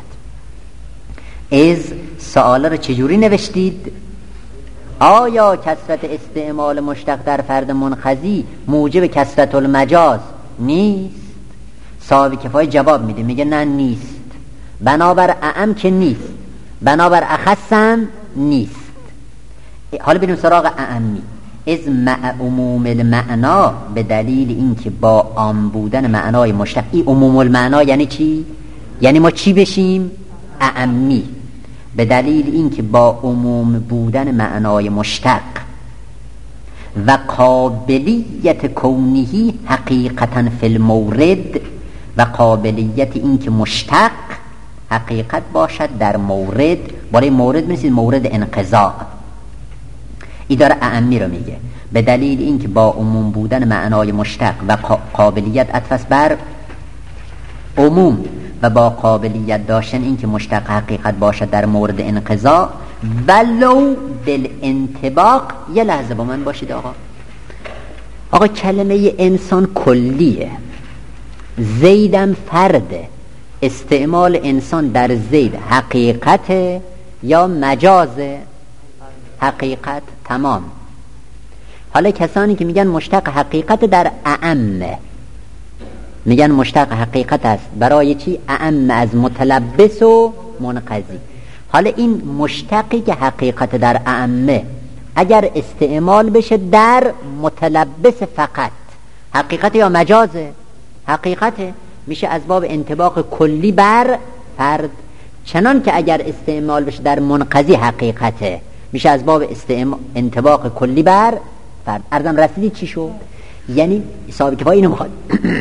از سوال رو چجوری نوشتید؟ آیا کثرت استعمال مشتق در فرد منقضی موجب کثرت المجاز نیست؟ صاحب کفایه جواب میده، میگه نه نیست. بنابر اعم که نیست، بنابر اخص هم نیست. حالا بریم سراغ اعمی. از مع عموم المعنا، به دلیل اینکه با عام بودن معنای مشتق. این عموم المعنا یعنی چی؟ یعنی ما چی بشیم؟ اعمی. به دلیل اینکه با عموم بودن معنای مشتق و قابلیت کونهی حقیقتا فی المورد، و قابلیت این که مشتق حقیقت باشد در مورد. برای مورد می‌رسید مورد انقضاء. این داره اعمی رو میگه به دلیل این که با عموم بودن معنای مشتق و قابلیت عطف بر عموم و با قابلیت داشتن این که مشتق حقیقت باشد در مورد انقضاء ولو بالانطباق. یه لحظه با من باشید آقا. آقا کلمه انسان کلیه، زیدم فرده. استعمال انسان در زید حقیقت یا مجاز؟ حقیقت. تمام. حالا کسانی که میگن مشتق حقیقت در اعم، میگن مشتق حقیقت است برای چی؟ اعم از متلبس و منقضی. حالا این مشتقی که حقیقت در اعمه اگر استعمال بشه در متلبس فقط، حقیقت یا مجازه؟ حقیقته، میشه از باب انطباق کلی بر فرد. چنان که اگر استعمال بشه در منقضی حقیقته، میشه از باب استعمال انطباق کلی بر فرد. عرضم رسیدی چی شد؟ یعنی صاحب کفایه اینو میخواد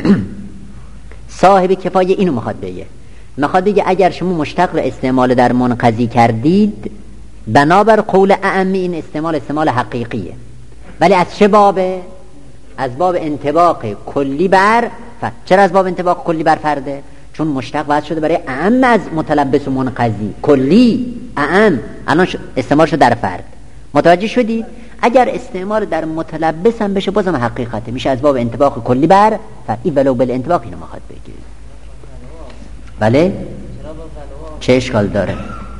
صاحب کفایه اینو میخواد بگه میخواد بگه اگر شما مشتق را استعمال در منقضی کردید، بنابر قول اعمی این استعمال استعمال حقیقیه، ولی از چه بابه؟ از باب انطباق کلی بر فرد. چرا از باب انطباق کلی بر فرده؟ چون مشتق وضع شده برای اعم از متلبس و منقضی. کلی اعم الان استعمال شده در فرد. متوجه شدی؟ اگر استعمال در متلبس هم بشه بازم حقیقته، میشه از باب انطباق کلی بر فرد. این ولو بالانطباق اینو میخواد بگه. بله؟ چه اشکال داره؟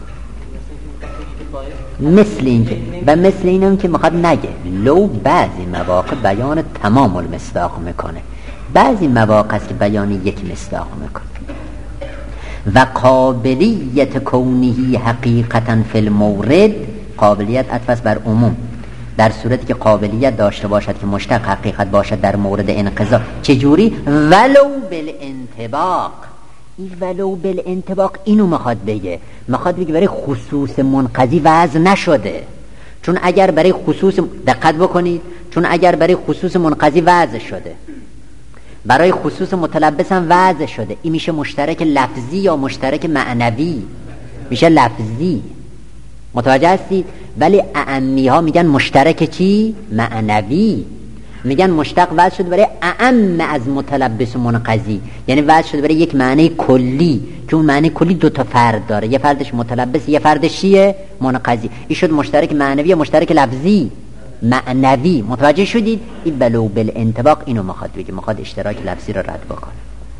مثل این که و مثل اینم که میخواد نگه لو بعضی مواقع بیان تمام المصداق میکنه، بعضی مواقع است که بیان یک مصداق میکنه. و قابلیت کونهی حقیقتا فی المورد، قابلیت عطف بر عموم در صورتی که قابلیت داشته باشد که مشتق حقیقت باشد در مورد انقضا. چجوری؟ ولو بالانطباق. این ولو بالانطباق اینو میخواد بگه، میخواد بگه برای خصوص منقضی وضع نشده. چون اگر برای خصوص، دقت بکنید، چون اگر برای خصوص منقضی وضع شده، برای خصوص متلبس هم وضع شده، این میشه مشترک لفظی یا مشترک معنوی، میشه لفظی. متوجه هستید؟ ولی اعمی ها میگن مشترک چی؟ معنوی. میگن مشتق وضع شده برای اعم از متلبس و منقضی، یعنی وضع شده برای یک معنی کلی که اون معنی کلی دو تا فرد داره، یه فردش متلبس، یه فردش چیه؟ منقضی. این شد مشترک معنوی یا مشترک لفظی؟ معنوی. متوجه شدید؟ این بلو بالانطباق اینو میخواد بگه، میخواد اشتراک لفظی رو رد بکنه.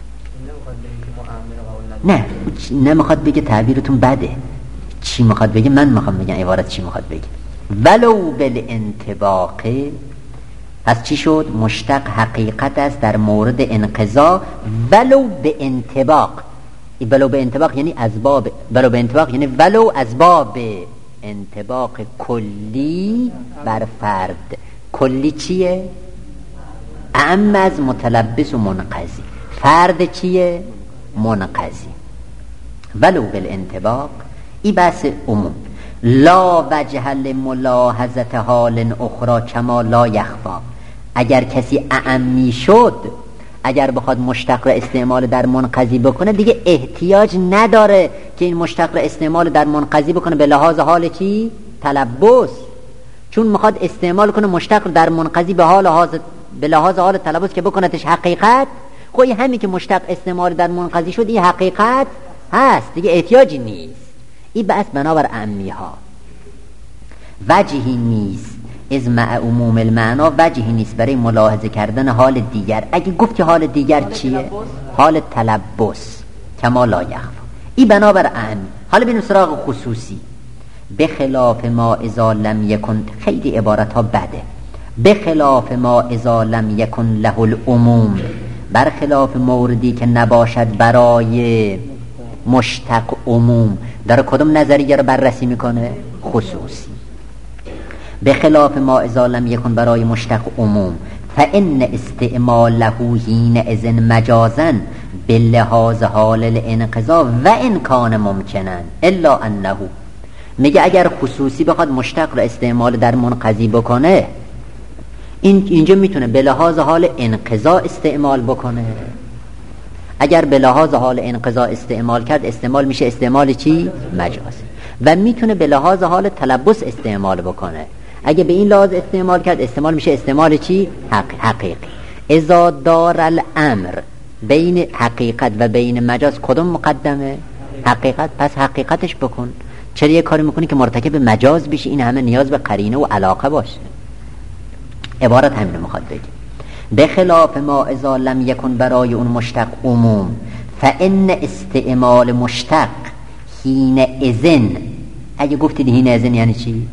نه نه میخواد بگه تعبیرتون بده. چی میخواد بگه؟ من میخوام بگم عبارت چی میخواد بگه. ولو بالانطباق، پس چی شد؟ مشتق حقیقت است در مورد انقضا ولو به انطباق. این ولو به انطباق یعنی از باب، ولو به انطباق یعنی ولو از باب انطباق کلی بر فرد. کلی چیه؟ اعم از متلبس و منقضی. فرد چیه؟ منقضی. ولو بالانطباق این بحث عموم. لا وجه لملاحظه حال اخرى کما لا یخفا. اگر کسی اعمی شد، اگر بخواد مشتق را استعمال در منقضی بکنه، دیگه احتیاج نداره که این مشتق را استعمال در منقضی بکنه به لحاظ حال چی؟ تلبس. چون میخواد استعمال کنه مشتق در منقضی به حال لحاظ به لحاظ حال تلبس که بکنتش حقیقت. خب همین که مشتق استعمال در منقضی شد این حقیقت هست، دیگه احتیاجی نیست. این بحث بنابر اعمی ها. وجهی نیست از مع عموم المعنا، وجهی نیست برای ملاحظه کردن حال دیگر. اگه گفت که حال دیگر حال چیه؟ تلبس. حال تلبس کما لا یخفا. این بنابر اعمی. حالا بینیم سراغ خصوصی. بخلاف ما اذا لم یکن، خیلی عبارت ها بده. بخلاف ما اذا لم یکن له العموم، برخلاف موردی که نباشد برای مشتق عموم. در کدوم نظریه رو بررسی میکنه؟ خصوصی. به خلاف ما اذا لم یکن برای مشتق عموم، فان استعماله حین اذن مجازا باللحاظ حال الانقضاء و ان کان ممکنا الا انه. میگه اگر خصوصی بخواد مشتق رو استعمال در منقضی بکنه، این اینجا میتونه به لحاظ حال انقضا استعمال بکنه. اگر به لحاظ حال انقضا استعمال کرد استعمال میشه استعمال چی؟ مجازی. و میتونه به لحاظ حال تلبس استعمال بکنه. اگه به این لحاظ استعمال کرد استعمال میشه استعمال چی؟ حق... حقیقی. اذا دار الامر بین حقیقت و بین مجاز کدوم مقدمه؟ حقیقت. پس حقیقتش بکن. چرا یه کاری میکنی که مرتکب مجاز بشی؟ این همه نیاز به قرینه و علاقه باشه. عبارت همین میخواد بگه به خلاف ما اذا لم یکن برای اون مشتق عموم فان استعمال مشتق حین اذن. اگه گفتید حین اذن یعنی چی؟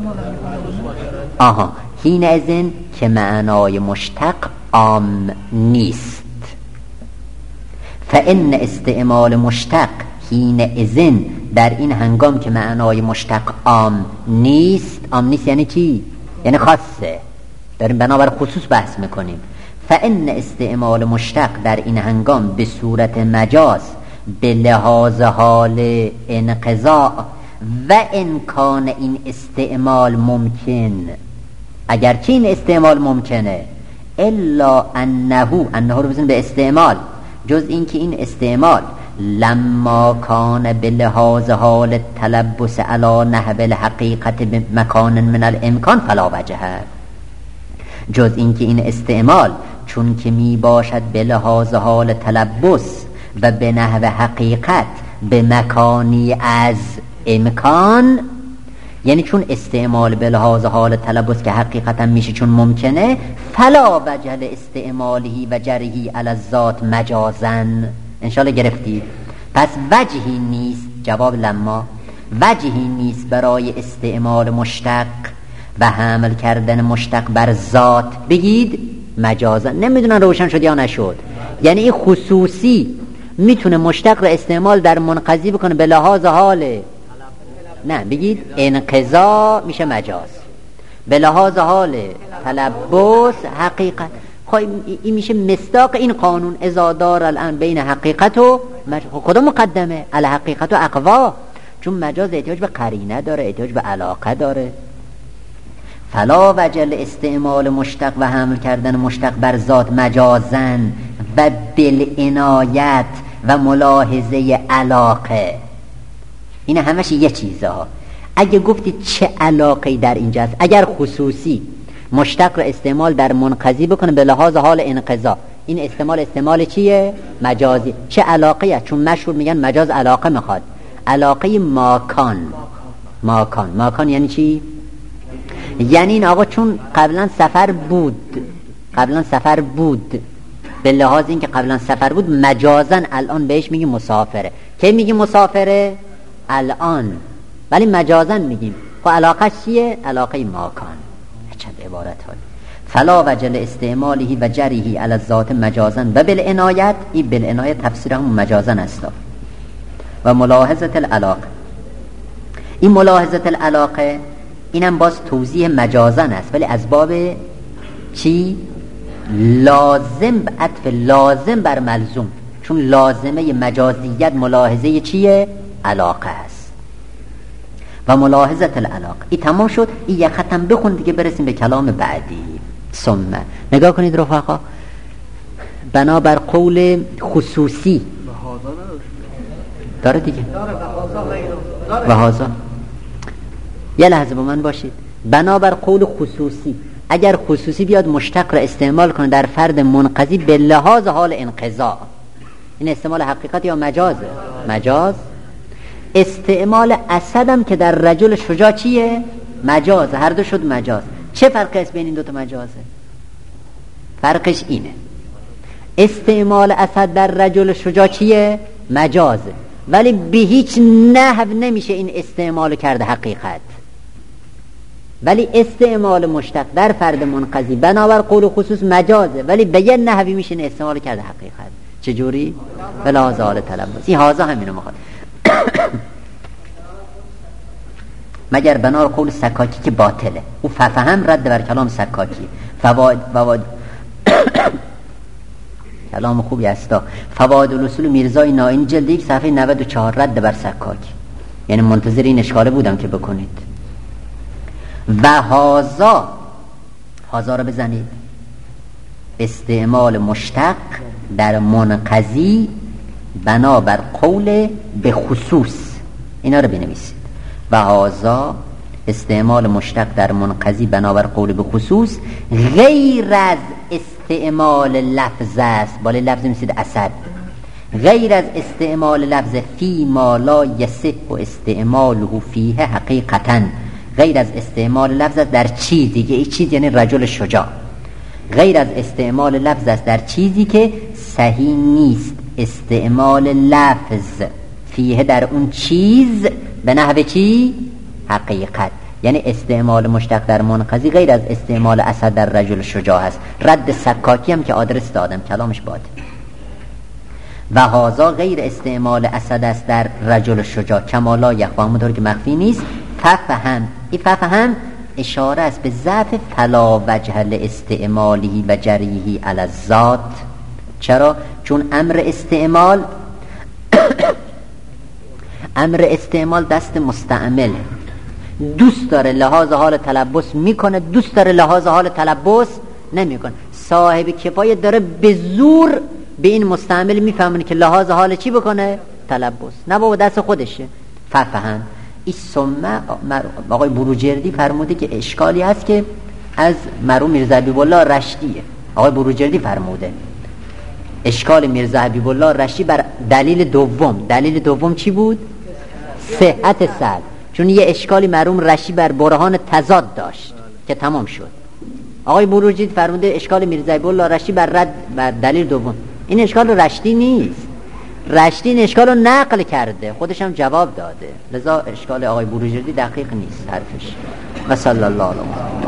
آها حین اذن که معنای مشتق عام نیست. فان استعمال مشتق حین اذن در این هنگام که معنای مشتق عام نیست. عام نیست یعنی چی؟ یعنی خاصه. داریم بنابر خصوص بحث میکنیم. فان استعمال مشتق در این هنگام به صورت مجاز به لحاظ حال انقضاء و امکان این استعمال ممکن، اگرچه این استعمال ممکنه، الا انه انه رو بزن به استعمال، جز این که این استعمال لما کان به لحاظ حال تلبس علی نحو الحقیقت بمکان من الامکان فلا وجه. جز این که این استعمال چون که می باشد به لحاظ حال تلبس و به نحو حقیقت به مکانی از امکان، یعنی چون استعمال به لحاظ حال تلبس که حقیقتا میشه چون ممکنه، فلا وجه استعمالی و جرهی علی الذات مجازن. انشالله گرفتید. پس وجهی نیست، جواب لما، وجهی نیست برای استعمال مشتق و حمل کردن مشتق بر ذات بگید مجازن. نمیدونن روشن شد یا نشد. یعنی این خصوصی میتونه مشتق رو استعمال در منقضی بکنه به لحاظ حال، نه بگید انقضا میشه مجاز، به لحاظ حال تلبس حقیقت. خب این میشه مصداق این قانون اذا دار الان بین حقیقت و مجاز. کدوم مقدمه؟ الحقیقت و اقوا، چون مجاز احتیاج به قرینه داره، احتیاج به علاقه داره. فلا وجل استعمال مشتق و حمل کردن مشتق بر ذات مجازن و بالعنایت و ملاحظه علاقه. این همش یه چیزها. اگه گفتید چه علاقه‌ای در اینجا است، اگر خصوصی مشتق را استعمال در منقضی بکنه به لحاظ حال انقضا، این استعمال استعمال چیه؟ مجازی. چه علاقه‌ای است؟ چون مشهور میگن مجاز علاقه میخواد. علاقه ماکان. ماکان ماکان یعنی چی؟ یعنی این آقا چون قبلا سفر بود، قبلا سفر بود، به لحاظ این که قبلا سفر بود مجازن الان بهش میگیم مسافره. کی میگیم مسافره؟ الان. ولی مجازن میگیم. خب علاقه چیه؟ علاقه ماکان. چند عبارت های فلا وجل استعمالی و جریحی علی الذات مجازن و بالعنایت. این بالعنایت تفسیر هم مجازن است. و ملاحظت العلاقه، این ملاحظت العلاقه اینم باز توضیح مجازن است، ولی از باب چی؟ لازم، عطف لازم بر ملزوم، چون لازمه مجازیت ملاحظه چیه؟ علاقه است. و ملاحظت العلاقه. این تمام شد. این یک ختم بخون دیگه برسیم به کلام بعدی. ثم نگاه کنید رفقا، بنابر قول خصوصی داره دیگه و هذا. یه لحظه با من باشید. بنابر قول خصوصی، اگر خصوصی بیاد مشتق را استعمال کنه در فرد منقضی به لحاظ حال انقضا، این استعمال حقیقت یا مجازه؟ مجاز. استعمال اسدم که در رجل شجاع چیه؟ مجاز. هر دو شد مجاز. چه فرقی است بین این دوتا مجازه؟ فرقش اینه، استعمال اسد در رجل شجاع چیه؟ مجازه، ولی به هیچ نحو نمیشه این استعمال کرده حقیقت. ولی استعمال مشتق در فرد منقضی بنابر قول خصوص مجازه، ولی به یه نحوی میشه این استعمال کرده حقیقت. چجوری؟ بلا زال تلبس. این هازا همینو میخواد. مگر بنار قول سکاکی که باطله. او ففهم رد بر کلام سکاکی. فواید فواید کلام خوبی هستا. فواید الاصول میرزای ناین جلد یک صفحه نود و چهار رد بر سکاکی. یعنی منتظر این اشکاله بودم که بکنید. و هازا هازا رو بزنید. استعمال مشتق در منقضی بنابر قول به خصوص، اینا رو بنویسید. و هازا استعمال مشتق در منقضی بنابر قول به خصوص غیر از استعمال لفظ است. بالای لفظ میسید اسد. غیر از استعمال لفظ فی ما لا یصح و استعماله فیه حقیقتا. غیر از استعمال لفظ است در چیزی که این چیز یعنی رجل شجاع. غیر از استعمال لفظ است در چیزی که صحیح نیست استعمال لفظ فیه در اون چیز به نحو چی؟ حقیقت. یعنی استعمال مشتق در منقضی غیر از استعمال اسد در رجل شجاع است. رد سکاکی هم که آدرس دادم کلامش باده. و هازا غیر استعمال اسد است در رجل شجاع کما لا یخفی، همونطور که مخفی نیست. ففهم، این ففهم اشاره است به ضعف فلا وجه لاستعماله و جریه علی الذات. چرا؟ چون امر استعمال امر استعمال دست مستعمل دوست داره لحاظ حال تلبس میکنه، دوست داره لحاظ حال تلبس نمیکنه. صاحب کفایه داره به زور به این مستعمل میفهمونه که لحاظ حال چی بکنه؟ تلبس. نه بابا دست خودشه. ففهم این سمه آقای بروجردی فرموده که اشکالی هست که از مرحوم میرزا حبیب الله رشدیه. آقای بروجردی فرموده اشکال میرزا حبیب الله رشدی بر دلیل دوم. دلیل دوم چی بود؟ صحت سند. چون یه اشکالی مرحوم رشدی بر برهان تضاد داشت که تمام شد. آقای بروجردی فرموده اشکال میرزا حبیب الله رشدی بر رد بر دلیل دوم. این اشکال رشدی نیست. رشدی این اشکال رو نقل کرده، خودش هم جواب داده، لذا اشکال آقای بروجردی دقیق نیست حرفش. و صلی الله علیه و